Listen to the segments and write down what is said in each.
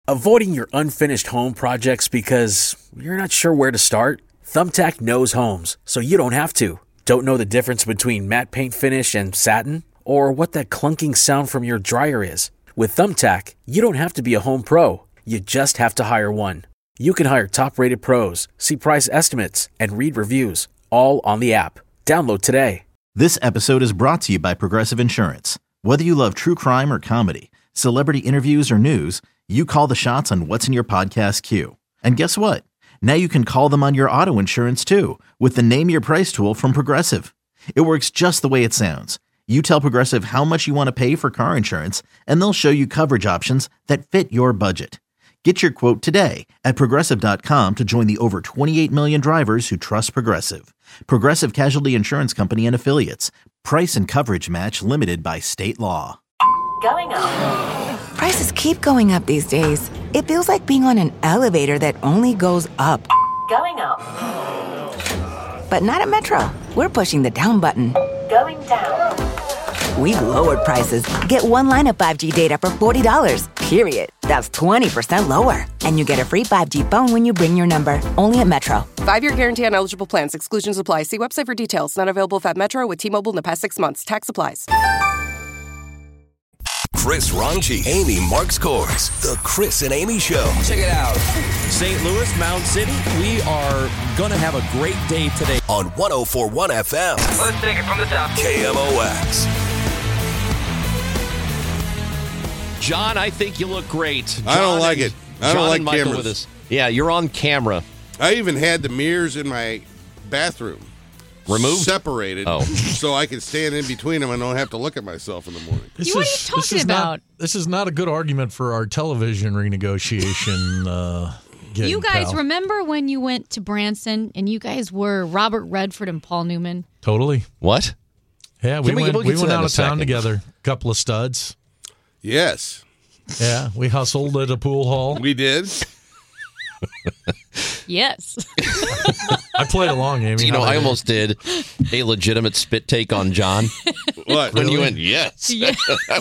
Avoiding your unfinished home projects because you're not sure where to start? Thumbtack knows homes, so you don't have to. Don't know the difference between matte paint finish and satin? Or what that clunking sound from your dryer is? With Thumbtack, you don't have to be a home pro. You just have to hire one. You can hire top-rated pros, see price estimates, and read reviews, all on the app. Download today. This episode is brought to you by Progressive Insurance. Whether you love true crime or comedy, celebrity interviews or news, you call the shots on what's in your podcast queue. And guess what? Now you can call them on your auto insurance too with the Name Your Price tool from Progressive. It works just the way it sounds. You tell Progressive how much you want to pay for car insurance, and they'll show you coverage options that fit your budget. Get your quote today at Progressive.com to join the over 28 million drivers who trust Progressive. Progressive Casualty Insurance Company and Affiliates. Price and coverage match limited by state law. Going up. Prices keep going up these days. It feels like being on an elevator that only goes up. Going up. But not at Metro. We're pushing the down button. Going down. We've lowered prices. Get one line of 5G data for $40, period. That's 20% lower. And you get a free 5G phone when you bring your number. Only at Metro. 5-year guarantee on eligible plans. Exclusions apply. See website for details. Not available at Metro with T-Mobile in the past 6 months. Tax applies. Chris Ranji, Amy Marks Kors, The Chris and Amy Show. Check it out. St. Louis, Mound City, we are going to have a great day today. On 104.1 FM. Let's take it from the top. KMOX. John, I think you look great. John I don't like it. I don't like cameras. With us. Yeah, you're on camera. I even had the mirrors in my bathroom removed, separated, so I could stand in between them and don't have to look at myself in the morning. What are you talking about? This is not a good argument for our television renegotiation. You guys remember when you went to Branson and you guys were Robert Redford and Paul Newman? Totally. What? Yeah, we went out of town together. A couple of studs. Yes. Yeah, we hustled at a pool hall. We did. Yes. I played along, Amy. You know, I almost did a legitimate spit take on John. What? When you went, yes. Yes.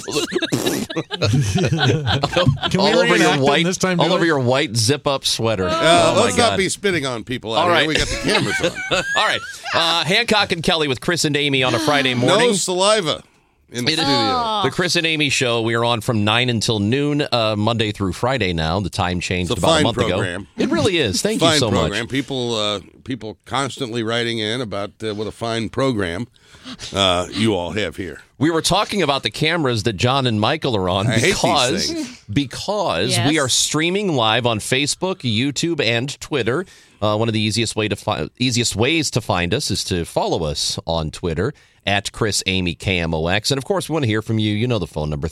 all over your white zip-up sweater. Let's not be spitting on people out here. We got the cameras on. All right. Hancock and Kelly with Chris and Amy on a Friday morning. No saliva in the studio. The Chris and Amy Show. We are on from 9 until noon, Monday through Friday now. The time changed about a month ago. It really is. Thank you so much. People constantly writing in about what a fine program you all have here. We were talking about the cameras that John and Michael are on because Yes. we are streaming live on Facebook, YouTube, and Twitter. One of the easiest ways to find us is to follow us on Twitter at Chris Amy KMOX. And of course, we want to hear from you. You know the phone number,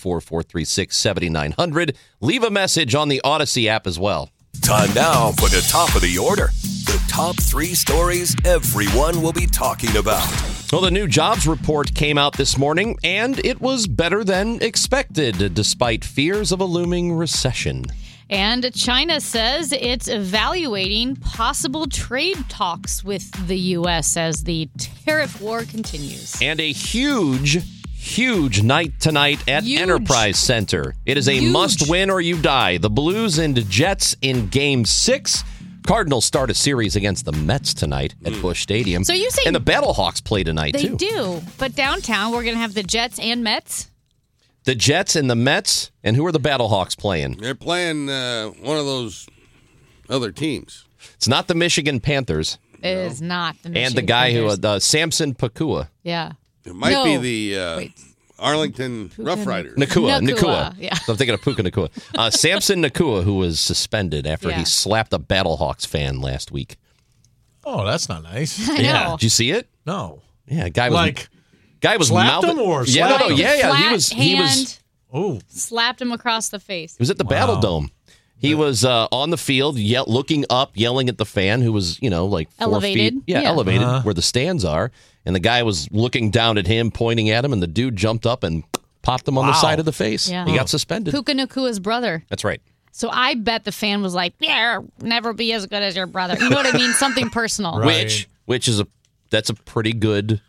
314-436-7900. Leave a message on the Odyssey app as well. Time now for the top of the order. The top 3 stories everyone will be talking about. Well, the new jobs report came out this morning, and it was better than expected, despite fears of a looming recession. And China says it's evaluating possible trade talks with the U.S. as the tariff war continues. And a huge night tonight at Enterprise Center. It is a must win or you die. The Blues and Jets in Game 6. Cardinals start a series against the Mets tonight at Busch Stadium. So you say and the Battlehawks play tonight, too. They do. But downtown, we're going to have the Jets and Mets. The Jets and the Mets. And who are the Battlehawks playing? They're playing one of those other teams. It's not the Michigan Panthers. It is not the Michigan And the guy Panthers. Samson Pakua. Yeah. It might be the Arlington Rough Riders. Nakua. Yeah. So I'm thinking of Puka Nakua. Samson Nakua, who was suspended after he slapped a Battlehawks fan last week. Oh, that's not nice. I know. Did you see it? No. Yeah, guy was slapped mouthing him or yeah, slapped him? he was slapped him across the face. He was at the Battle Dome. He was on the field, looking up, yelling at the fan who was, like 4 elevated. feet. Yeah, elevated where the stands are. And the guy was looking down at him, pointing at him, and the dude jumped up and popped him on the side of the face. Yeah. He got suspended. Puka Nakua's brother. That's right. So I bet the fan was like, "Yeah, never be as good as your brother." You know what I mean? Something personal. Right. Which is that's a pretty good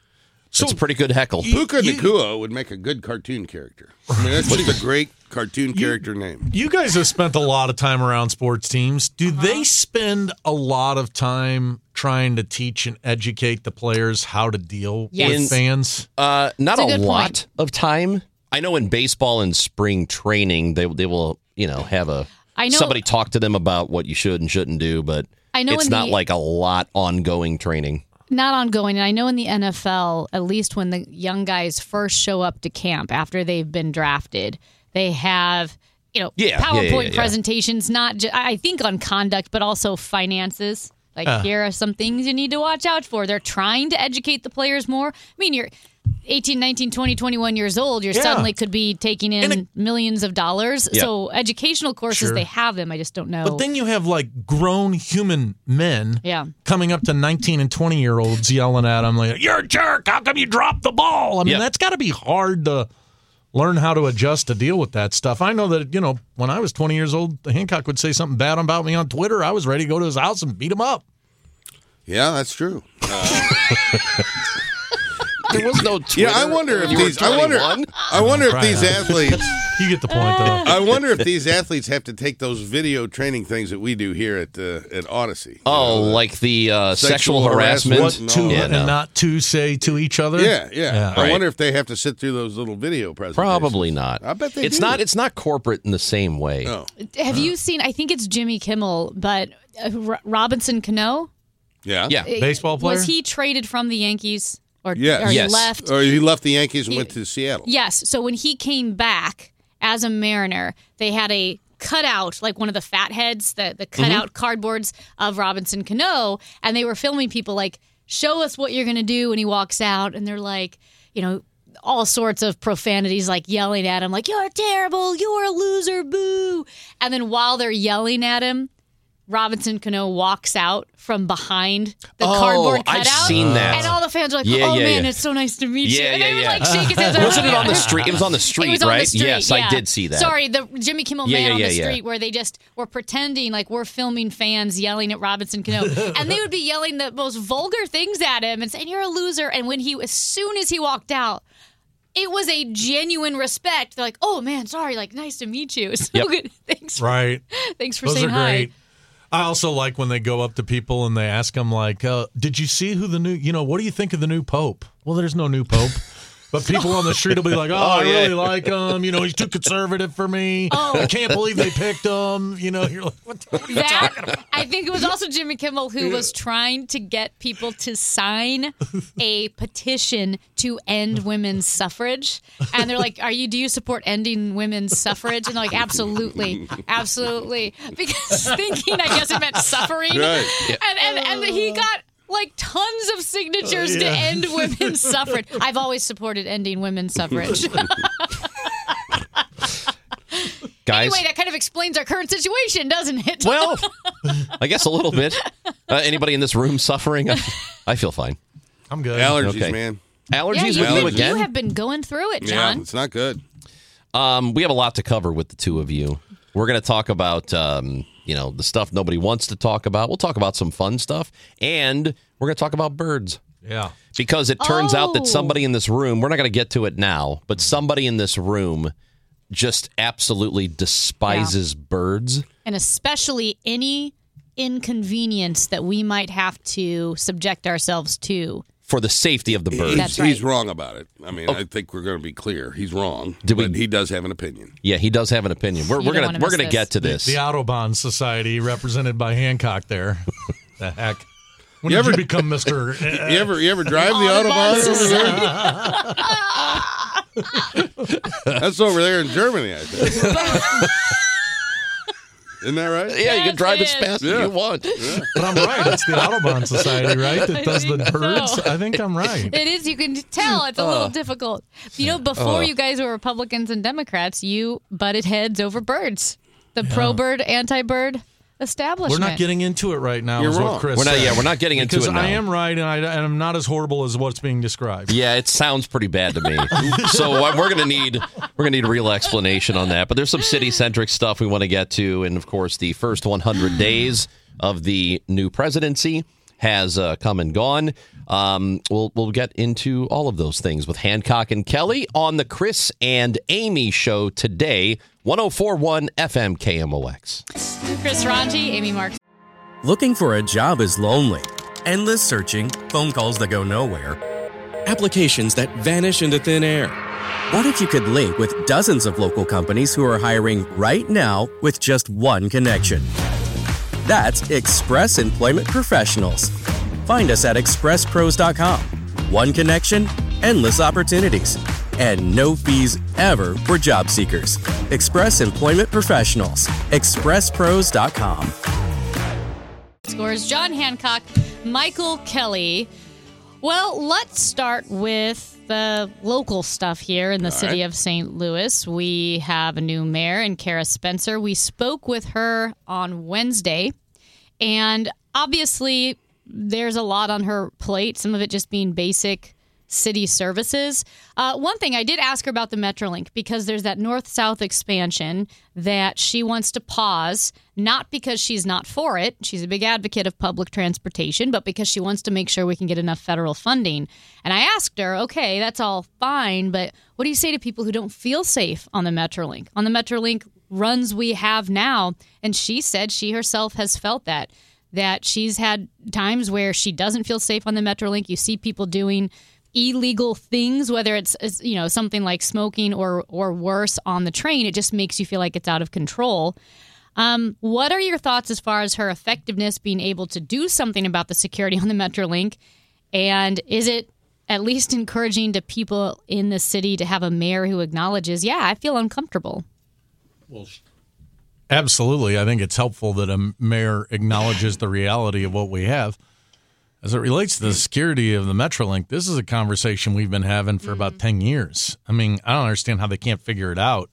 It's a pretty good heckle. Puka Nacua would make a good cartoon character. I mean, that's just a great cartoon character name. You guys have spent a lot of time around sports teams. Do they spend a lot of time trying to teach and educate the players how to deal with fans? Not a lot of time. I know in baseball and spring training, they will, have somebody talk to them about what you should and shouldn't do, but it's not like a lot ongoing training. Not ongoing. And I know in the NFL, at least when the young guys first show up to camp after they've been drafted, they have, PowerPoint presentations, not just, I think on conduct, but also finances. Like, here are some things you need to watch out for. They're trying to educate the players more. I mean, you're 18, 19, 20, 21 years old. You suddenly could be taking in millions of dollars. Yeah. So educational courses, they have them. I just don't know. But then you have like grown human men coming up to 19 and 20-year-olds yelling at them like, "You're a jerk. How come you dropped the ball?" I mean, that's got to be hard to learn how to adjust to deal with that stuff. I know that, when I was 20 years old, Hancock would say something bad about me on Twitter. I was ready to go to his house and beat him up. Yeah, that's true. There was no Twitter. I wonder if these. I wonder if these athletes. You get the point, though. I wonder if these athletes have to take those video training things that we do here at Odyssey. Like the sexual harassment, and not to say to each other. Yeah. I wonder if they have to sit through those little video presentations. Probably not. I bet they do. It's not corporate in the same way. No. Have you seen? I think it's Jimmy Kimmel, but Robinson Cano. Yeah. Baseball player. Was he traded from the Yankees? Or he left? Or he left the Yankees and went to Seattle. Yes. So when he came back as a Mariner, they had a cutout, like one of the fatheads, the cutout cardboards of Robinson Cano, and they were filming people like, show us what you're going to do when he walks out. And they're like, all sorts of profanities, like yelling at him, like, "You're terrible, you're a loser, boo." And then while they're yelling at him, Robinson Cano walks out from behind the cardboard cutout. I've seen that. And all the fans are like, man, it's so nice to meet you. And they would like shake his hands. Wasn't it on the street? It was on the street, it was on right? the street, yes, I did see that. Sorry, the Jimmy Kimmel Man on the street where they just were pretending like we're filming fans yelling at Robinson Cano. And they would be yelling the most vulgar things at him and saying, "You're a loser." And as soon as he walked out, it was a genuine respect. They're like, "Oh, man, sorry. Like, nice to meet you." So good. Thanks. Right. Thanks for Those saying are hi. great. I also like when they go up to people and they ask them, like, did you see who the new, what do you think of the new pope? Well, there's no new pope. But people on the street will be like, I really like him. He's too conservative for me. I can't believe they picked him. You're like, what are you talking about? I think it was also Jimmy Kimmel who was trying to get people to sign a petition to end women's suffrage. And they're like, do you support ending women's suffrage? And they're like, absolutely. Absolutely. Because thinking, I guess it meant suffering. Right. And he got like tons of signatures to end women's suffrage. I've always supported ending women's suffrage. Guys, anyway, that kind of explains our current situation, doesn't it? Well, I guess a little bit. Anybody in this room suffering? I feel fine. I'm good. Allergies, man. Allergies with you again? You have been going through it, John. Yeah, it's not good. We have a lot to cover with the two of you. We're going to talk about, the stuff nobody wants to talk about. We'll talk about some fun stuff. And we're going to talk about birds. Yeah. Because it turns out that somebody in this room, we're not going to get to it now, but somebody in this room just absolutely despises birds. And especially any inconvenience that we might have to subject ourselves to. For the safety of the birds. He's wrong about it. I mean, I think we're going to be clear. He's wrong, but he does have an opinion. Yeah, he does have an opinion. We're going to get to this. The Audubon Society, represented by Hancock there. The heck. When did you become Mr. You ever drive the Audubon Society? That's over there in Germany, I think. Isn't that right? Yeah, you can drive as fast as you want. Yeah. But I'm right. It's the Audubon Society, right, that does the birds? So. I think I'm right. It is. You can tell. It's a little difficult. Before you guys were Republicans and Democrats, you butted heads over birds. The pro-bird, anti-bird establishment. We're not getting into it right now. You're is wrong. What Chris we're not. said. Yeah, we're not getting into it now. Because I am right, and I'm not as horrible as what's being described. Yeah, it sounds pretty bad to me. So we're gonna need a real explanation on that. But there's some city-centric stuff we want to get to, and of course, the first 100 days of the new presidency. has come and gone. We'll get into all of those things with Hancock and Kelly on the Chris and Amy Show today, 104.1 FM KMOX. Chris Ranji, Amy Marks. Looking for a job is lonely. Endless searching, phone calls that go nowhere, applications that vanish into thin air. What if you could link with dozens of local companies who are hiring right now with just one connection? That's Express Employment Professionals. Find us at expresspros.com. One connection, endless opportunities, and no fees ever for job seekers. Express Employment Professionals. expresspros.com. Scores John Hancock, Michael Kelly. Well, let's start with the local stuff here in the city of St. Louis. We have a new mayor in Kara Spencer. We spoke with her on Wednesday, and obviously there's a lot on her plate, some of it just being basic city services. One thing, I did ask her about the Metrolink because there's that north-south expansion that she wants to pause, not because she's not for it. She's a big advocate of public transportation, but because she wants to make sure we can get enough federal funding. And I asked her, okay, that's all fine, but what do you say to people who don't feel safe on the Metrolink? On the Metrolink runs we have now, and she said she herself has felt that she's had times where she doesn't feel safe on the Metrolink. You see people doing illegal things, whether it's something like smoking or worse on the train. It just makes you feel like it's out of control. What are your thoughts as far as her effectiveness being able to do something about the security on the Metrolink? And is it at least encouraging to people in the city to have a mayor who acknowledges, yeah, I feel uncomfortable? Well, absolutely. I think it's helpful that a mayor acknowledges the reality of what we have. As it relates to the security of the Metrolink, this is a conversation we've been having for about 10 years. I mean, I don't understand how they can't figure it out.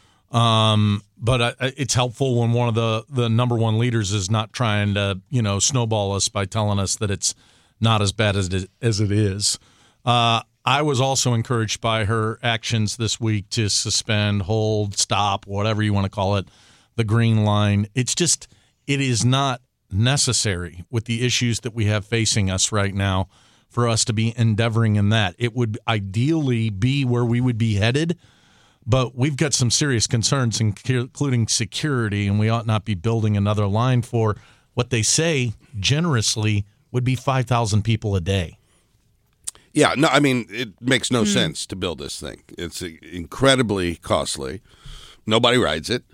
But it's helpful when one of the number one leaders is not trying to, snowball us by telling us that it's not as bad as it is. I was also encouraged by her actions this week to suspend, hold, stop, whatever you want to call it, the green line. It is not necessary with the issues that we have facing us right now for us to be endeavoring in that. It would ideally be where we would be headed, but we've got some serious concerns, including security, and we ought not be building another line for what they say generously would be 5,000 people a day. Yeah, no, I mean, it makes no sense to build this thing. It's incredibly costly. Nobody rides it.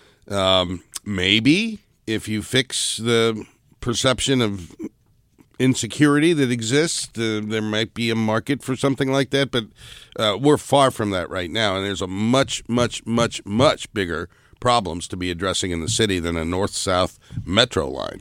Maybe if you fix the perception of insecurity that exists, there might be a market for something like that, but we're far from that right now, and there's a much, much, much, much bigger problems to be addressing in the city than a north-south metro line.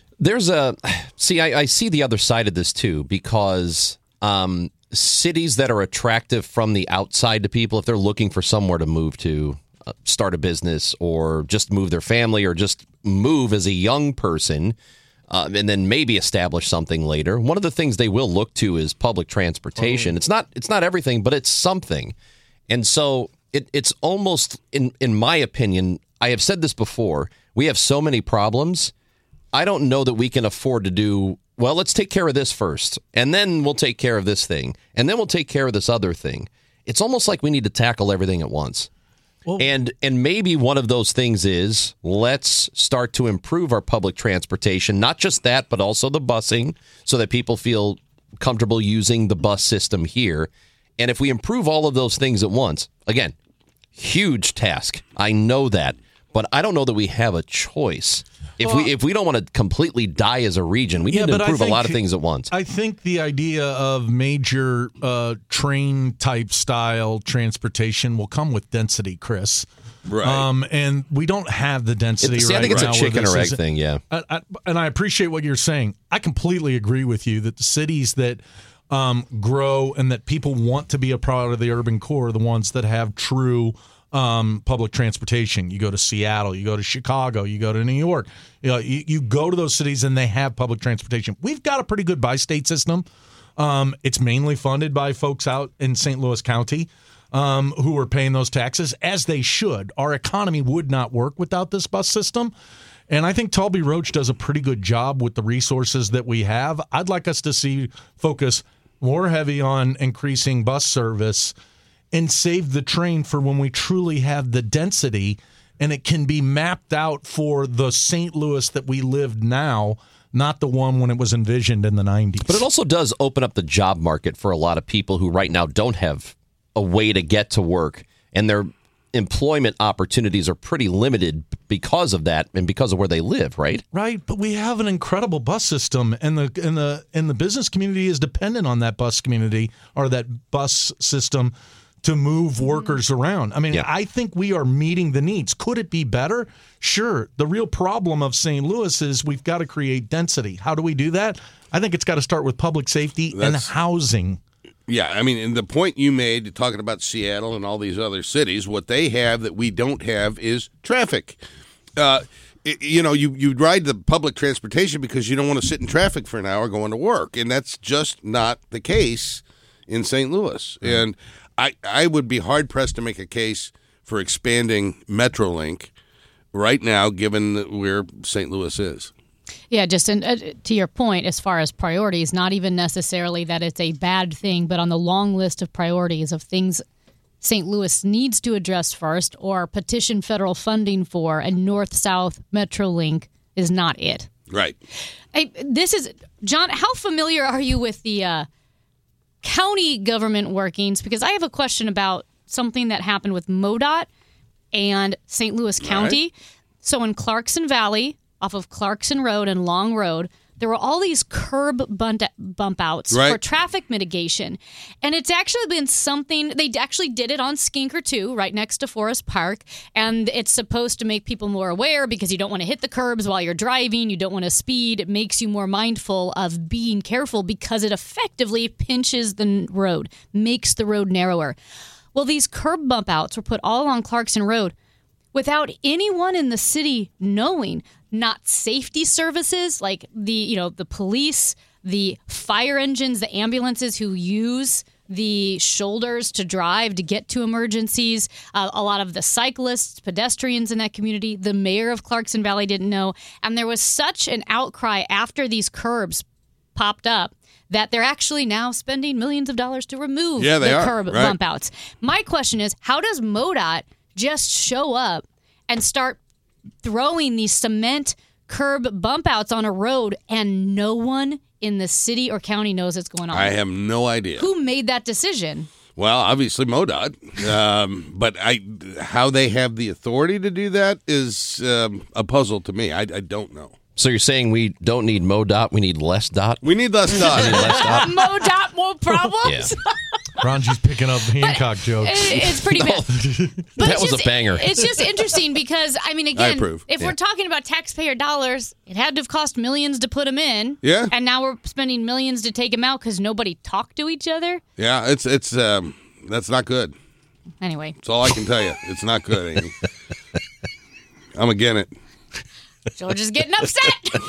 I see the other side of this, too, because cities that are attractive from the outside to people, if they're looking for somewhere to move to, start a business or just move their family or just move as a young person and then maybe establish something later. One of the things they will look to is public transportation. It's not everything, but it's something. And so it's almost, in my opinion, I have said this before, we have so many problems. I don't know that we can afford to do, well, let's take care of this first, and then we'll take care of this thing, and then we'll take care of this other thing. It's almost like we need to tackle everything at once. Well, and maybe one of those things is let's start to improve our public transportation, not just that, but also the busing so that people feel comfortable using the bus system here. And if we improve all of those things at once, again, huge task. I know that, but I don't know that we have a choice. If we don't want to completely die as a region, we need to improve a lot of things at once. I think the idea of major train-type style transportation will come with density, Chris. Right. And we don't have the density right now. I think it's a chicken or egg thing, yeah. And I appreciate what you're saying. I completely agree with you that the cities that grow and that people want to be a part of the urban core are the ones that have true public transportation. You go to Seattle, you go to Chicago, you go to New York. You go to those cities and they have public transportation. We've got a pretty good bi-state system. It's mainly funded by folks out in St. Louis County who are paying those taxes, as they should. Our economy would not work without this bus system. And I think Talby Roach does a pretty good job with the resources that we have. I'd like us to see focus more heavy on increasing bus service and save the train for when we truly have the density and it can be mapped out for the St. Louis that we live now, not the one when it was envisioned in the 90s. But it also does open up the job market for a lot of people who right now don't have a way to get to work, and their employment opportunities are pretty limited because of that and because of where they live, right? Right, but we have an incredible bus system, and the business community is dependent on that bus community or that bus system to move workers around. I mean, I think we are meeting the needs. Could it be better? Sure. The real problem of St. Louis is we've got to create density. How do we do that? I think it's got to start with public safety and housing. Yeah, I mean, and the point you made, talking about Seattle and all these other cities, what they have that we don't have is traffic. You ride the public transportation because you don't want to sit in traffic for an hour going to work, and that's just not the case in St. Louis. Mm-hmm. And I would be hard-pressed to make a case for expanding Metrolink right now, given where St. Louis is. Yeah, just to your point, as far as priorities, not even necessarily that it's a bad thing, but on the long list of priorities of things St. Louis needs to address first or petition federal funding for, and North-South Metrolink is not it. Right. John, how familiar are you with the county government workings? Because I have a question about something that happened with MoDOT and St. Louis County. Right. So in Clarkson Valley, off of Clarkson Road and Long Road, there were all these curb bump outs for traffic mitigation. And it's actually been something, they actually did it on Skinker too, right next to Forest Park. And it's supposed to make people more aware because you don't want to hit the curbs while you're driving. You don't want to speed. It makes you more mindful of being careful because it effectively pinches the road, makes the road narrower. Well, these curb bump outs were put all along Clarkson Road without anyone in the city knowing. Not safety services like the police, the fire engines, the ambulances who use the shoulders to drive to get to emergencies, a lot of the cyclists, pedestrians in that community. The mayor of Clarkson Valley didn't know. And there was such an outcry after these curbs popped up that they're actually now spending millions of dollars to remove the curb bump outs. My question is, how does MoDOT just show up and start throwing these cement curb bump outs on a road and no one in the city or county knows what's going on? I have no idea. Who made that decision? Well, obviously MoDOT, but how they have the authority to do that is a puzzle to me. I don't know. So you're saying we don't need MoDOT, we need less dot? We need less dot. MoDOT, more problems? Yeah. Ronji's picking up Hancock jokes. It's pretty bad. But that was a banger. It's just interesting because, I mean, again, if we're talking about taxpayer dollars, it had to have cost millions to put them in. Yeah. And now we're spending millions to take them out because nobody talked to each other. Yeah, it's that's not good. Anyway. That's all I can tell you. It's not good, Amy. I'm against it. George is getting upset.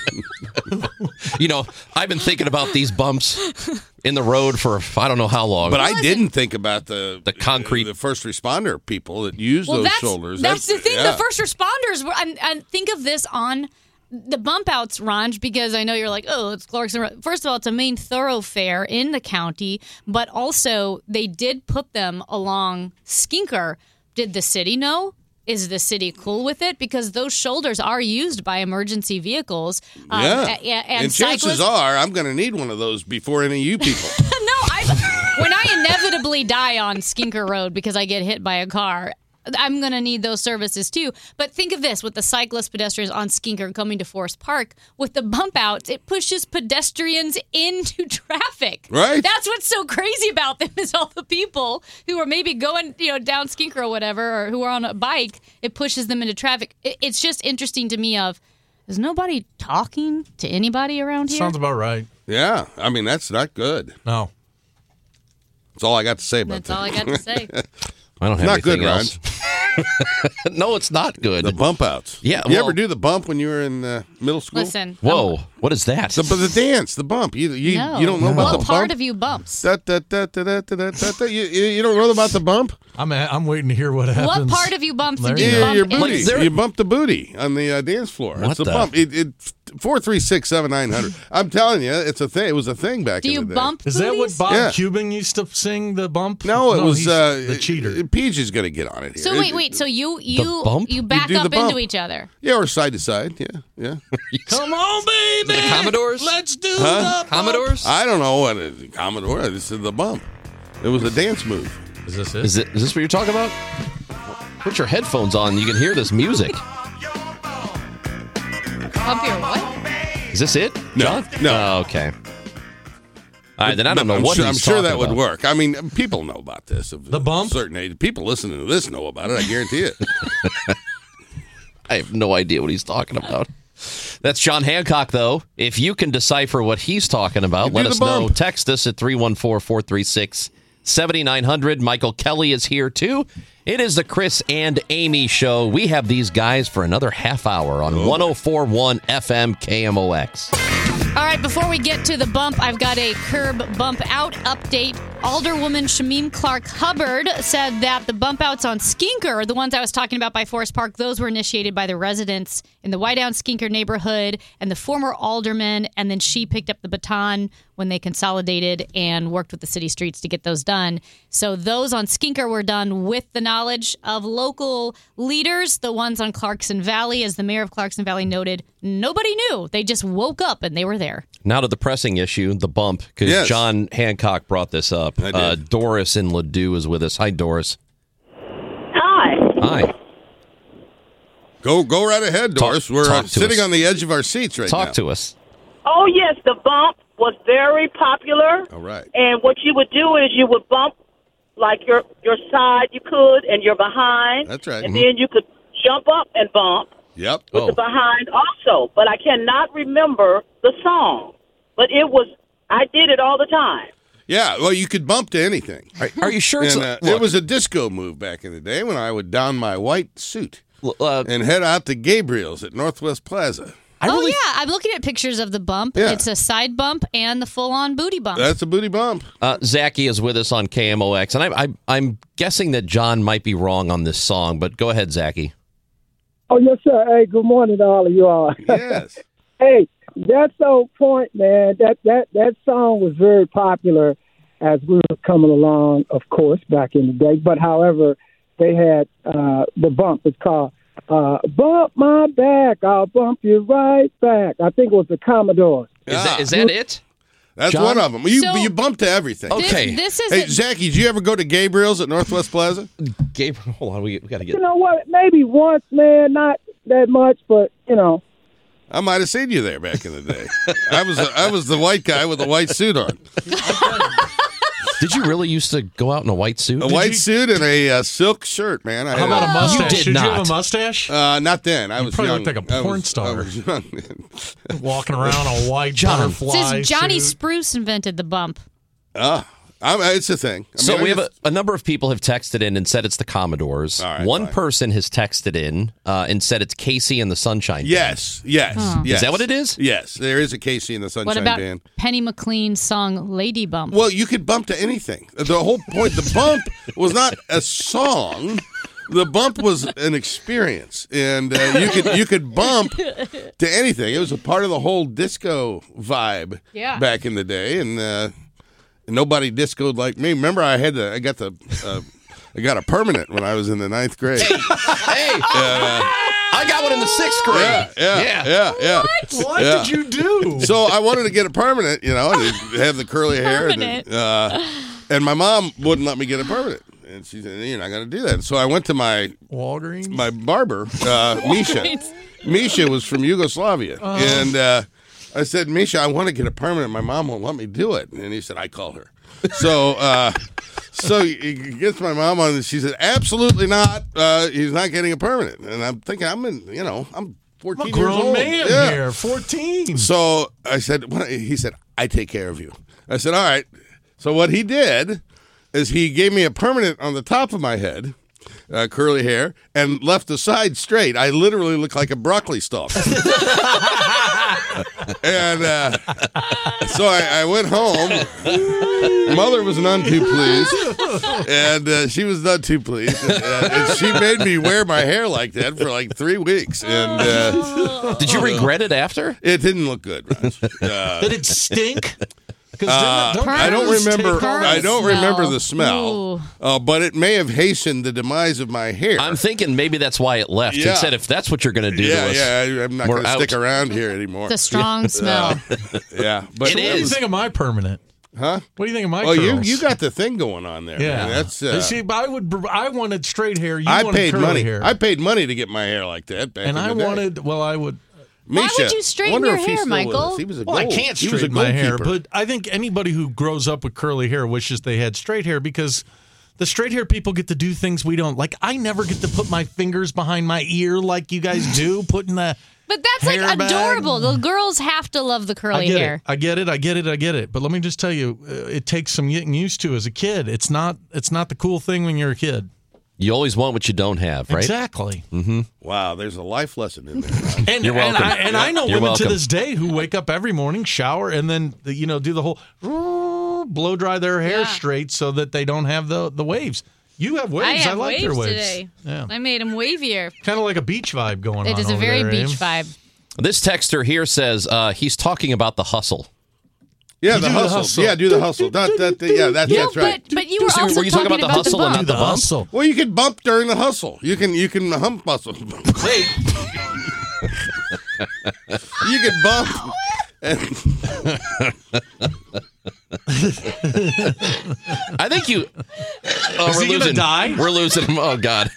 I've been thinking about these bumps in the road for I don't know how long. But I didn't think about the concrete, the first responder people that use those shoulders. That's the thing. Yeah. The first responders were, and think of this on the bump outs, Ronj, because I know you're like, oh, it's Clarkson Road. First of all, it's a main thoroughfare in the county, but also they did put them along Skinker. Did the city know? Is the city cool with it? Because those shoulders are used by emergency vehicles. And chances are I'm going to need one of those before any of you people. When I inevitably die on Skinker Road because I get hit by a car, I'm going to need those services too. But think of this, with the cyclist pedestrians on Skinker coming to Forest Park, with the bump outs, it pushes pedestrians into traffic. Right. That's what's so crazy about them is all the people who are maybe going down Skinker or whatever, or who are on a bike, it pushes them into traffic. It's just interesting to me is nobody talking to anybody around here? Sounds about right. Yeah. I mean, that's not good. No. That's all I got to say about that. That's all I got to say. I don't have not anything good, else. No, it's not good. The bump outs. Yeah. You ever do the bump when you were in middle school? Listen. Whoa. What is that? The dance, the bump. You don't know about the bump? What part of you bumps? You don't know about the bump? I'm waiting to hear what happens. What part of you bumps did Yeah, you bump your booty. into? You bump the booty on the dance floor. What It's the the- bump. 4367900. I'm telling you, it's a thing. It was a thing back Do in you the day. bump Is that what booties? Bob Yeah. Cuban used to sing, the bump? No, it was he's the cheater. Peach is going to get on it here. So wait. So you bump? you back You do the up bump. into each other. Yeah, or side to side. Yeah. Come on, baby. The Commodores? Let's do Huh? the bump. Commodores? I don't know what it is. Commodore. I just said the bump. It was a dance move. Is this it? Is this what you're talking about? Put your headphones on. You can hear this music. Bump your what? Is this it, John? No. Oh, okay. All right, then I don't know what I'm he's sure that talking would about. work. I mean, people know about this. Of The bump? A certain age. People listening to this know about it. I guarantee it. I have no idea what he's talking about. That's John Hancock, though. If you can decipher what he's talking about, You let do us the know. bump. Text us at 314-436-7900. Michael Kelly is here, too. It is the Chris and Amy Show. We have these guys for another half hour on 104.1 FM KMOX. All right, before we get to the bump, I've got a curb bump out update. Alderwoman Shamim Clark Hubbard said that the bump outs on Skinker, the ones I was talking about by Forest Park, those were initiated by the residents in the Whiteout Skinker neighborhood and the former alderman, and then she picked up the baton when they consolidated and worked with the city streets to get those done. So those on Skinker were done with the knowledge of local leaders. The ones on Clarkson Valley, as the mayor of Clarkson Valley noted, nobody knew. They just woke up and they were there. Now to the pressing issue, the bump, because Yes. John Hancock brought this up. I did. Doris in Ladue is with us. Hi, Doris. Hi. Hi. Go right ahead, Doris. We're talk to sitting us. on the edge of our seats right now. Talk to us. Oh, yes, the bump was very popular. All right. And what you would do is you would bump like your side you could and your behind. That's right. And then you could jump up and bump Yep. with the behind also. But I cannot remember the song. But I did it all the time. Yeah, well, you could bump to anything. Are you sure? And, it was a disco move back in the day when I would don my white suit and head out to Gabriel's at Northwest Plaza. Yeah, I'm looking at pictures of the bump. Yeah. It's a side bump and the full-on booty bump. That's a booty bump. Zachy is with us on KMOX, and I'm guessing that John might be wrong on this song, but go ahead, Zachy. Oh, yes, sir. Hey, good morning to all of you all. Yes. Hey, that's the point, man. That song was very popular as we were coming along, of course, back in the day. But, however, they had the bump. It's called Bump My Back, I'll Bump You Right Back. I think it was the Commodores. Is that it? That's John? one of them. You bump to everything. Okay. This is Hey, Zachy, did you ever go to Gabriel's at Northwest Plaza? Gabriel, hold on. We got to get... You know what? Maybe once, man. Not that much, but, you know. I might have seen you there back in the day. I was the white guy with the white suit on. Did you really used to go out in a white suit? A white suit and a silk shirt, man. How about a mustache? You did you have not. a mustache? Not then. I was probably young. looked like a porn star. I was young. Walking around a white butterfly This is Johnny suit. Spruce invented the bump. It's a thing. So we have a number of people have texted in and said it's the Commodores. All right, One fine. person has texted in and said it's Casey and the Sunshine Band. Yes. Is that what it is? Yes, there is a Casey in the Sunshine What about Band. Penny McLean's song Lady Bump? Well, you could bump to anything. The whole point, the bump was not a song. The bump was an experience, and you could bump to anything. It was a part of the whole disco vibe back in the day, and nobody discoed like me. Remember, I got a permanent when I was in the 9th grade. Hey, I got one in the 6th grade. Yeah. What did you do? So I wanted to get a permanent, and have the curly hair. And my mom wouldn't let me get a permanent. And she said, "You're not going to do that." So I went to my Walgreens, my barber, Misha. Misha was from Yugoslavia, and I said, "Misha, I want to get a permanent. My mom won't let me do it." And he said, "I call her." So, so he gets my mom on, and she said, "Absolutely not. He's not getting a permanent." And I'm thinking, I'm 14 I'm a grown years old. man here, 14. So I said, he said, "I take care of you." I said, "All right." So what he did is he gave me a permanent on the top of my head, curly hair, and left the side straight. I literally look like a broccoli stalk. And so I went home. Mother was none too pleased, and she was not too pleased. And she made me wear my hair like that for like 3 weeks. And did you regret it after? It didn't look good, Raj. Did it stink? I don't remember the smell, but it may have hastened the demise of my hair. I'm thinking maybe that's why it left. Yeah. It said, if that's what you're going to do to us, I'm not going to stick around here anymore. The strong smell. Yeah, but what do you think of my permanent? Huh? What do you think of my curls? curls? You got the thing going on there. Yeah, man. That's see, I wanted straight hair. You I wanted paid curly money. hair. I paid money to get my hair like that back and in I the day. wanted. Well, I would. Why would you straighten your hair, Michael? He was a Well, I goal. can't He was a straighten my hair, goalkeeper. but I think anybody who grows up with curly hair wishes they had straight hair because the straight hair people get to do things we don't. Like, I never get to put my fingers behind my ear like you guys do, putting the But that's hair like bag. adorable. The girls have to love the curly hair. I get it. But let me just tell you, it takes some getting used to as a kid. It's not the cool thing when you're a kid. You always want what you don't have, right? Exactly. Mm-hmm. Wow, there's a life lesson in there. And, You're welcome. And I know You're women to welcome. this day who wake up every morning, shower, and then do the whole blow dry their hair straight so that they don't have the waves. You have waves. I like your waves today. Yeah. I made them wavier. Kind of like a beach vibe going on. It is a very over there, beach Abe. vibe. This texter here says he's talking about the hustle. Yeah, You the do the hustle. hustle. Yeah, do the hustle. That's right. But you were also were you talking about the hustle and not the bump? hustle. Well, you can bump during the hustle. You can hump hustle. Wait. You can bump. I think you. Is we're he gonna losing. die? We're losing him. Oh God.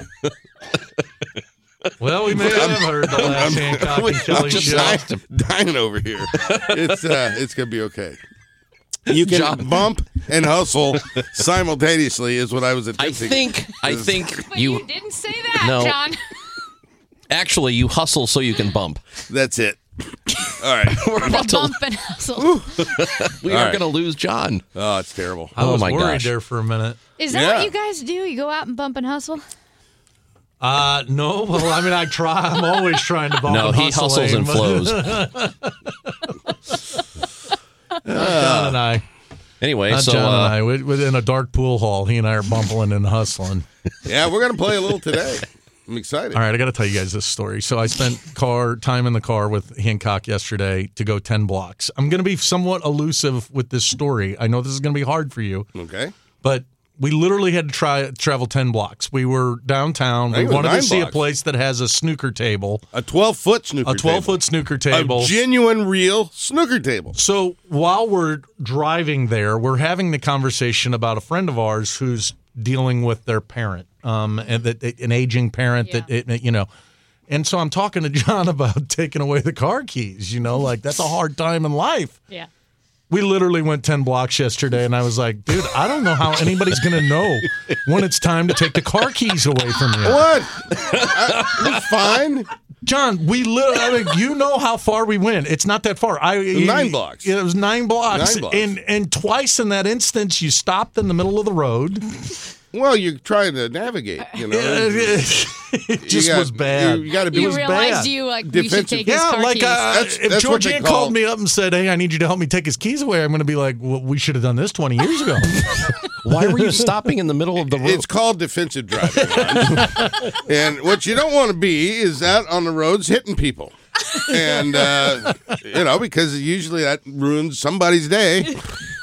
Well, we may have heard the last Hancock and Kelly show. dying over here. It's gonna be okay. You can bump and hustle simultaneously is what I was attempting. I think But you didn't say that, No. John. Actually, you hustle so you can bump. That's it. All right. We're about to. Bump and hustle. We All are right. going to lose John. Oh, it's terrible. I was my worried gosh. there for a minute. Is that what you guys do? You go out and bump and hustle? No. Well, I mean, I try. I'm always trying to bump No, and he hustle. hustles and flows. John and I. Anyway, Not so John and I. Within a dark pool hall, he and I are bumping and hustling. Yeah, we're gonna play a little today. I'm excited. All right, I got to tell you guys this story. So I spent time in the car with Hancock yesterday to go 10 blocks. I'm going to be somewhat elusive with this story. I know this is going to be hard for you. Okay. But we literally had to travel 10 blocks. We were downtown. I think We it was wanted to 9 see a blocks. place that has a snooker table. A 12-foot snooker A 12-foot snooker table. A genuine, real snooker table. So while we're driving there, we're having the conversation about a friend of ours who's dealing with their parent, and an aging parent And so I'm talking to John about taking away the car keys. Like that's a hard time in life. Yeah. We literally went 10 blocks yesterday, and I was like, dude, I don't know how anybody's going to know when it's time to take the car keys away from you. What? It's fine. John, we literally, you know how far we went. It's not that far. 9 blocks. It was 9 blocks. 9 blocks. And twice in that instance, you stopped in the middle of the road. Well, you're trying to navigate, It just was bad. You got to be. You realized we should take his car keys. If Georgianne called me up and said, hey, I need you to help me take his keys away, I'm going to be like, well, we should have done this 20 years ago. Why were you stopping in the middle of the road? It's called defensive driving. And what you don't want to be is out on the roads hitting people. And, because usually that ruins somebody's day.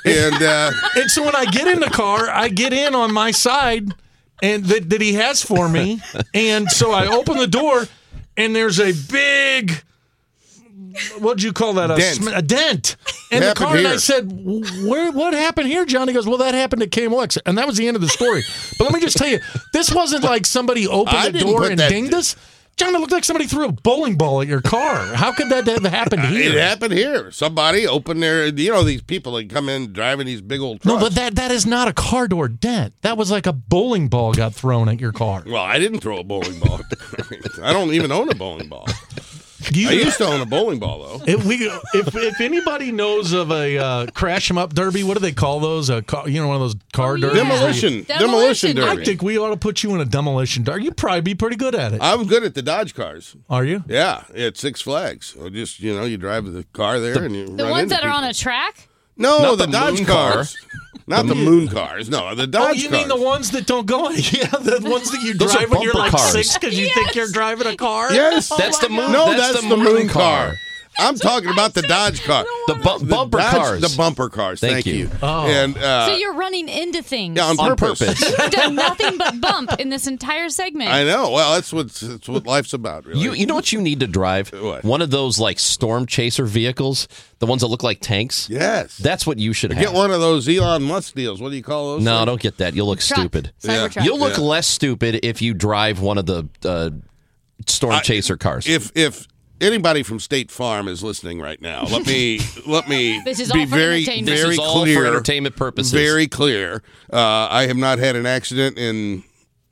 And so when I get in the car, I get in on my side and that he has for me. And so I open the door, and there's a big, what'd you call that? A dent. And the car, and I said, what happened here, John? He goes, well, that happened at KMOX. And that was the end of the story. But let me just tell you, this wasn't like somebody opened the door and dinged us. John, it looked like somebody threw a bowling ball at your car. How could that have happened here? It happened here. Somebody opened these people that come in driving these big old trucks. No, but that is not a car door dent. That was like a bowling ball got thrown at your car. Well, I didn't throw a bowling ball. I don't even own a bowling ball. I used to own a bowling ball, though. If anybody knows of a crash 'em up derby, what do they call those? One of those car derbies? Demolition derby. I think we ought to put you in a demolition derby. You'd probably be pretty good at it. I'm good at the Dodge cars. Are you? Yeah, at Six Flags. Or just, you drive the car there and you The run ones into that are people. on a track? No, Not the the Dodge moon cars. Not the moon cars. No, the Dodge cars. You mean the ones that don't go? Yeah, the ones that you Those drive are when you're bumper like cars. 6 because you think you're driving a car? Yes. That's the moon. No, that's the moon car. I'm talking about the Dodge car. The bumper Dodge, cars. The bumper cars. Thank you. Oh. And, So you're running into things. yeah, on purpose. You've done nothing but bump in this entire segment. I know. Well, that's what life's about, really. You know what you need to drive? What? One of those like storm chaser vehicles, the ones that look like tanks. Yes. That's what you should have. Get one of those Elon Musk deals. What do you call those? No, things? don't get that. You'll look stupid. Cybertruck. You'll look less stupid if you drive one of the storm chaser cars. If anybody from State Farm is listening right now, let me This is be all for very entertainment. This very is all clear. for entertainment purposes. Very clear. I have not had an accident in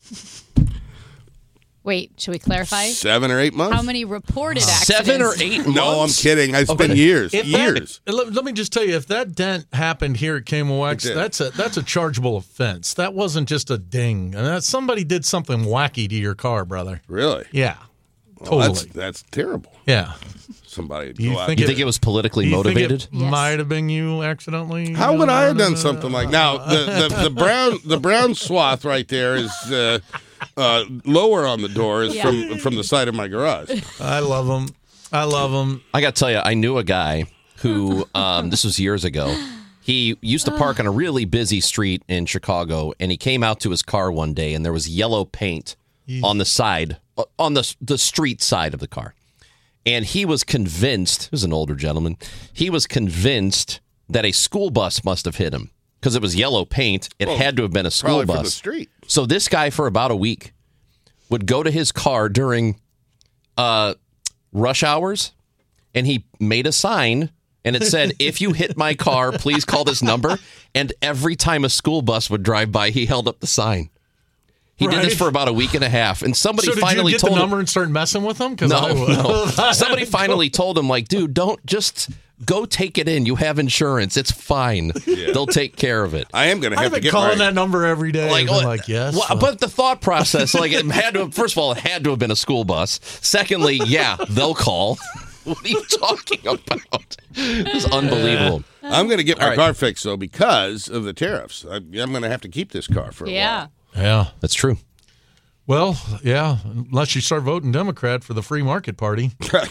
Wait, should we clarify? 7 or 8 months. How many reported accidents? 7 or 8 months? No, I'm kidding. It's been years. Let me just tell you, if that dent happened here at KMOX, that's a chargeable offense. That wasn't just a ding. Somebody did something wacky to your car, brother. Really? Yeah. Well, Totally. That's terrible. Yeah. Somebody. You go think You think it was politically you think motivated? it might have been you accidentally? How would I have done something like now? The brown swath right there is lower on the door is from the side of my garage. I love them. I got to tell you, I knew a guy who this was years ago. He used to park on a really busy street in Chicago, and he came out to his car one day, and there was yellow paint on the side, on the street side of the car. And he was convinced, he was an older gentleman, he was convinced that a school bus must have hit him because it was yellow paint. It had to have been a school bus. From the street. So this guy, for about a week, would go to his car during rush hours, and he made a sign, and it said, "If you hit my car, please call this number." And every time a school bus would drive by, he held up the sign. He did this for about a week and a half, and somebody finally did you get told the him, number and start messing with them? No. Somebody finally told him, like, dude, don't just go take it in. You have insurance. It's fine. Yeah. They'll take care of it. I am going to have to get calling that number every day. Like yes. Well, but the thought process, like, it had to. First of all, it had to have been a school bus. Secondly, yeah, they'll call. What are you talking about? It's unbelievable. I'm going to get my car fixed, though, because of the tariffs. I'm going to have to keep this car for a while. Yeah, that's true. Well, yeah, unless you start voting Democrat for the free market party.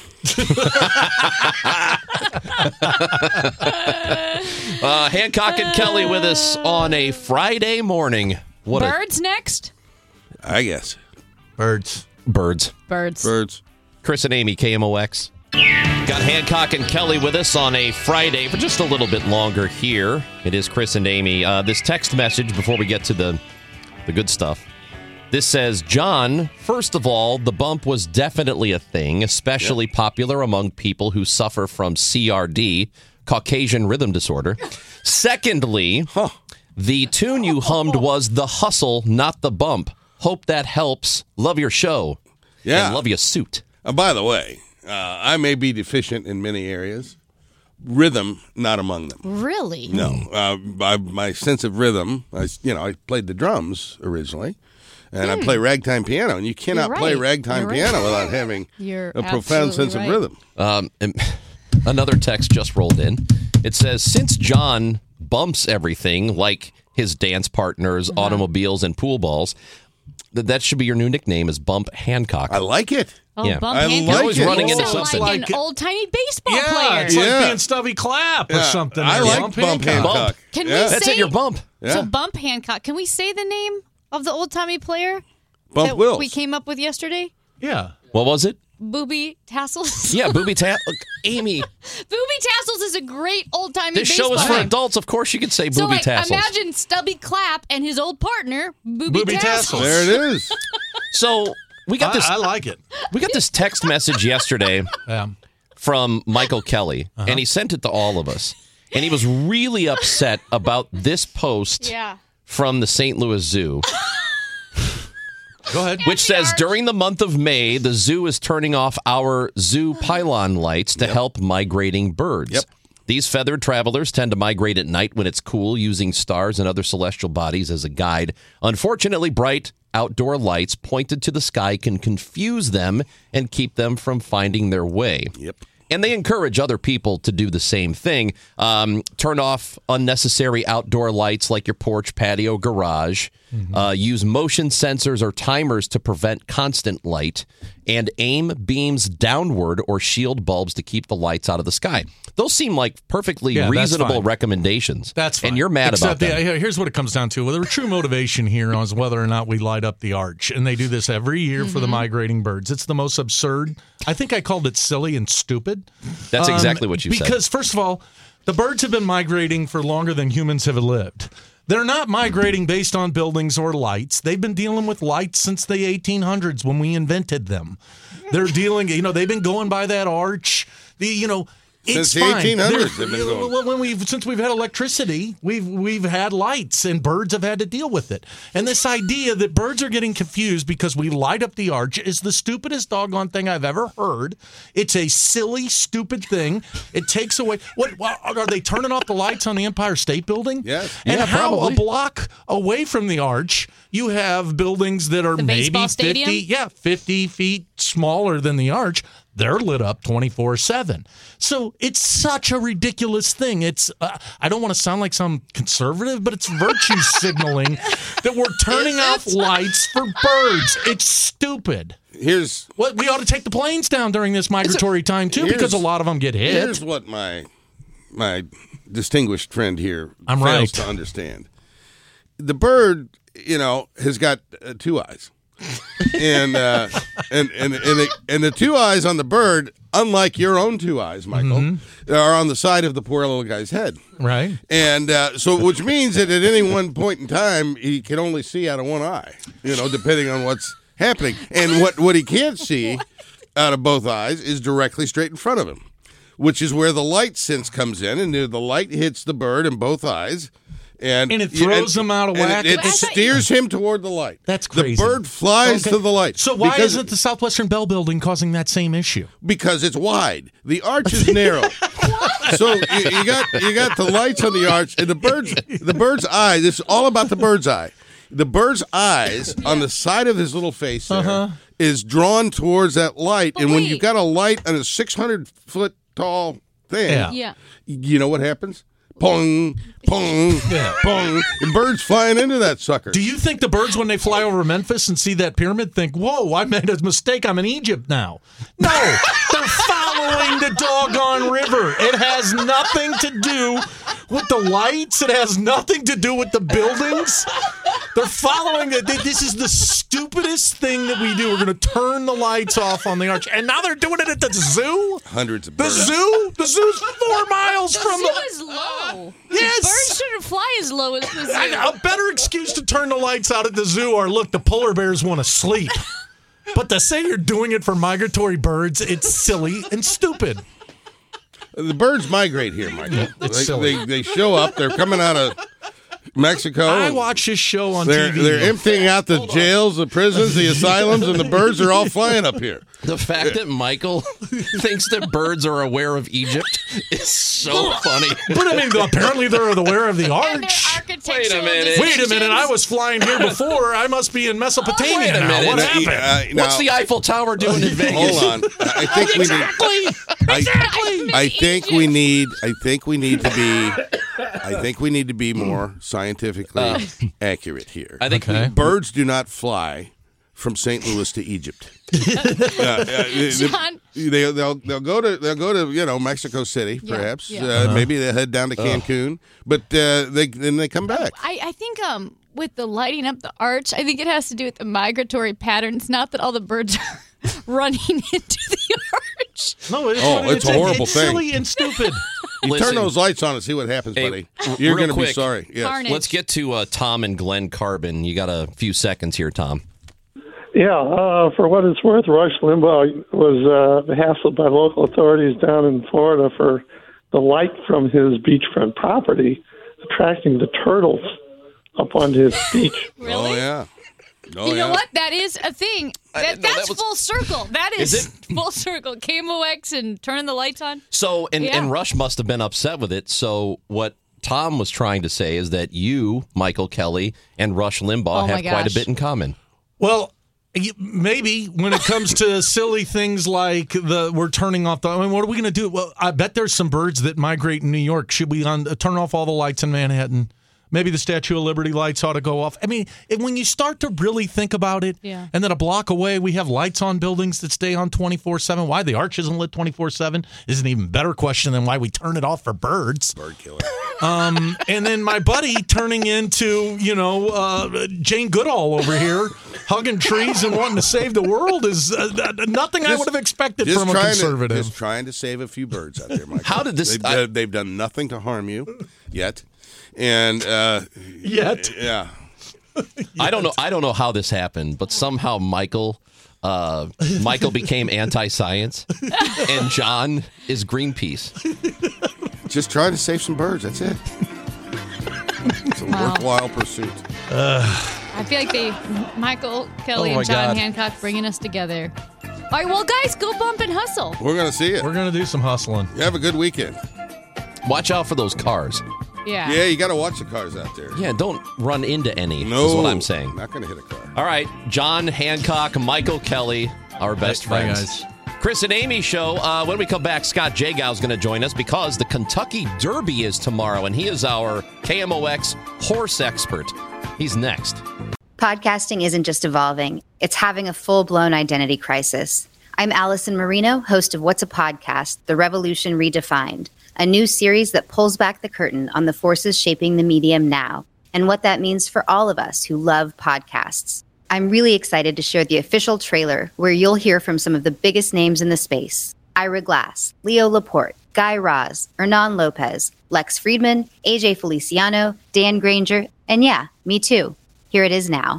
Hancock and Kelly with us on a Friday morning. Birds next? I guess. Birds. Chris and Amy, KMOX. Got Hancock and Kelly with us on a Friday for just a little bit longer here. It is Chris and Amy. This text message before we get to the good stuff. This says, John, first of all, the bump was definitely a thing, especially popular among people who suffer from CRD, Caucasian rhythm disorder. Secondly, the tune you hummed was The Hustle, not The Bump. Hope that helps. Love your show. Yeah. And love your suit. By the way, I may be deficient in many areas. Rhythm, not among them. Really? No. My sense of rhythm, I played the drums originally, and I play ragtime piano, and you cannot play ragtime piano without having a profound sense of rhythm. And another text just rolled in. It says, since John bumps everything, like his dance partners, automobiles, and pool balls, that should be your new nickname is Bump Hancock. I like it. Oh, yeah. Bump I Hancock. like always it. running into So something. like an old-timey baseball player. It's like being Stubby Clap or something. I like Bump Hancock. Can we That's say it, your bump. So Bump Hancock. Can we say the name of the old-timey player Bump that Wills. we came up with yesterday? Yeah. What was it? Booby Tassels. Yeah, Booby Tassels. Amy. Booby Tassels is a great old-timey This baseball show is for player. adults. Of course you can say So, Booby like, Tassels. imagine Stubby Clap and his old partner, Booby Tassels. There it is. So we got this. I like it. We got this text message yesterday from Michael Kelly, and he sent it to all of us. And he was really upset about this post from the St. Louis Zoo. Go ahead. Which says, during the month of May, the zoo is turning off our zoo pylon lights to help migrating birds. Yep. These feathered travelers tend to migrate at night when it's cool, using stars and other celestial bodies as a guide. Unfortunately, bright outdoor lights pointed to the sky can confuse them and keep them from finding their way. Yep. And they encourage other people to do the same thing. Turn off unnecessary outdoor lights like your porch, patio, garage. Use motion sensors or timers to prevent constant light. And aim beams downward or shield bulbs to keep the lights out of the sky. Those seem like perfectly reasonable recommendations. That's fine. And you're mad about that. Here's what it comes down to. Well, the true motivation here is whether or not we light up the arch. And they do this every year for the migrating birds. It's the most absurd. I think I called it silly and stupid. That's exactly what you said. Because, first of all, the birds have been migrating for longer than humans have lived. They're not migrating based on buildings or lights. They've been dealing with lights since the 1800s when we invented them. They're dealing, they've been going by that arch. It's since the fine. 1800s, they've been going. Since we've had electricity, we've had lights, and birds have had to deal with it. And this idea that birds are getting confused because we light up the arch is the stupidest doggone thing I've ever heard. It's a silly, stupid thing. It takes away. What are they turning off the lights on the Empire State Building? Yes. And how probably. a block away from the arch, you have buildings that are maybe 50 feet smaller than the arch. They're lit up 24/7. So it's such a ridiculous thing. It's I don't want to sound like some conservative, but it's virtue signaling that we're turning off lights for birds. It's stupid. We ought to take the planes down during this migratory time too, because a lot of them get hit. Here's what my distinguished friend here fails to understand. The bird, has got two eyes. and the two eyes on the bird, unlike your own two eyes, Michael, are on the side of the poor little guy's head. Right. And which means that at any one point in time, he can only see out of one eye, depending on what's happening. And what he can't see out of both eyes is directly straight in front of him, which is where the light sense comes in, and the light hits the bird in both eyes. And it throws him out of whack. It steers him toward the light. That's crazy. The bird flies to the light. So why isn't the Southwestern Bell Building causing that same issue? Because it's wide. The arch is narrow. So you got the lights on the arch, and the bird's eye. This is all about the bird's eye. The bird's eyes on the side of his little face there is drawn towards that light. And when you've got a light on a 600-foot tall thing, you know what happens? Pong, pong, pong. And birds flying into that sucker. Do you think the birds, when they fly over Memphis and see that pyramid, think, whoa, I made a mistake, I'm in Egypt now? No, they're following the doggone river. It has nothing to do with the lights. It has nothing to do with the buildings. They're following it. This is the stupidest thing that we do. We're going to turn the lights off on the arch. And now they're doing it at the zoo? Hundreds of birds. The zoo? The zoo's 4 miles from the zoo is low. Yes. Birds shouldn't fly as low as the zoo. A better excuse to turn the lights out at the zoo are, look, the polar bears want to sleep. But to say you're doing it for migratory birds, it's silly and stupid. The birds migrate here, Michael. They show up. They're coming out of Mexico. I watch this show on TV. They're emptying out the jails, the prisons, the asylums, and the birds are all flying up here. The fact that Michael thinks that birds are aware of Egypt is so funny. But I mean, apparently they're aware of the arch. Wait a minute. Wait a minute. I was flying here before. I must be in Mesopotamia wait a now. minute. What happened? What's the Eiffel Tower doing in Vegas? Hold on. I think we need. I think we need to be more scientifically accurate here. I think birds do not fly from St. Louis to Egypt. John. They'll go to Mexico City, perhaps. Maybe they'll head down to Cancun, but then they come back. I think with the lighting up the arch, I think it has to do with the migratory patterns. Not that all the birds are running into the arch. No, it's a horrible thing. Silly and stupid. Turn those lights on and see what happens, buddy. You're going to be sorry. Yes. Let's get to Tom and Glen Carbon. You got a few seconds here, Tom. Yeah, for what it's worth, Rush Limbaugh was hassled by local authorities down in Florida for the light from his beachfront property attracting the turtles up onto his beach. Really? Oh, yeah. Oh, you know what? That is a thing. That's full circle. That is it? Full circle. KMOX and turning the lights on. So, and Rush must have been upset with it. So what Tom was trying to say is that you, Michael Kelly, and Rush Limbaugh have quite a bit in common. Well, maybe when it comes to silly things like we're turning off what are we going to do? Well, I bet there's some birds that migrate in New York. Should we turn off all the lights in Manhattan? Maybe the Statue of Liberty lights ought to go off. I mean, when you start to really think about it, and then a block away, we have lights on buildings that stay on 24/7. Why the Arch isn't lit 24/7 is an even better question than why we turn it off for birds. Bird killer. And then my buddy turning into, Jane Goodall over here, hugging trees and wanting to save the world is nothing I would have expected from a conservative. Just trying to save a few birds out there, Michael. How did this? They've done nothing to harm you yet. And yet, yeah, I don't know how this happened, but somehow Michael became anti-science, and John is Greenpeace. Just trying to save some birds. That's it. It's a worthwhile pursuit. I feel like Michael Kelly and John Hancock bringing us together. All right, well, guys, go bump and hustle. We're gonna see it. We're gonna do some hustling. You have a good weekend. Watch out for those cars. Yeah. Yeah, you got to watch the cars out there. Yeah, don't run into any. No, is what I'm saying. Not going to hit a car. All right, John Hancock, Michael Kelly, our best friends. Bye, guys. Chris and Amy show. When we come back, Scott Jagow is going to join us because the Kentucky Derby is tomorrow, and he is our KMOX horse expert. He's next. Podcasting isn't just evolving. It's having a full-blown identity crisis. I'm Allison Marino, host of What's a Podcast? The Revolution Redefined, a new series that pulls back the curtain on the forces shaping the medium now and what that means for all of us who love podcasts. I'm really excited to share the official trailer where you'll hear from some of the biggest names in the space. Ira Glass, Leo Laporte, Guy Raz, Hernan Lopez, Lex Friedman, AJ Feliciano, Dan Granger, and yeah, me too. Here it is now.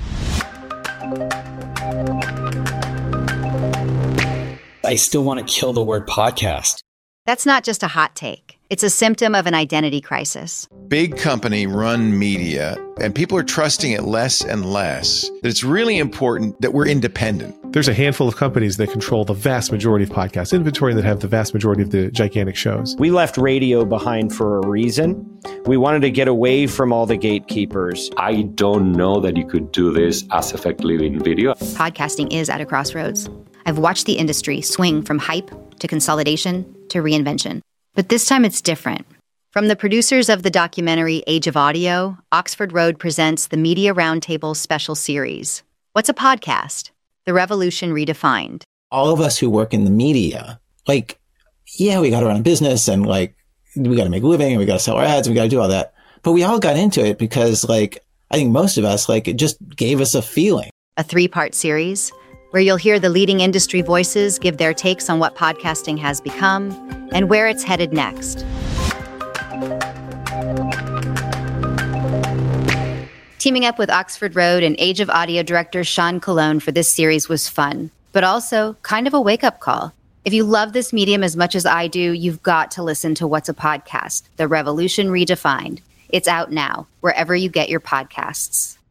I still want to kill the word podcast. That's not just a hot take. It's a symptom of an identity crisis. Big company run media, and people are trusting it less and less. That it's really important that we're independent. There's a handful of companies that control the vast majority of podcast inventory and that have the vast majority of the gigantic shows. We left radio behind for a reason. We wanted to get away from all the gatekeepers. I don't know that you could do this as effectively in video. Podcasting is at a crossroads. I've watched the industry swing from hype to consolidation to reinvention. But this time it's different. From the producers of the documentary Age of Audio, Oxford Road presents the Media Roundtable special series. What's a podcast? The Revolution Redefined. All of us who work in the media, we got to run a business and we got to make a living and we got to sell our ads and we got to do all that. But we all got into it because I think most of us, it just gave us a feeling. A 3-part series where you'll hear the leading industry voices give their takes on what podcasting has become and where it's headed next. Teaming up with Oxford Road and Age of Audio director Sean Colon for this series was fun, but also kind of a wake-up call. If you love this medium as much as I do, you've got to listen to What's a Podcast? The Revolution Redefined. It's out now, wherever you get your podcasts.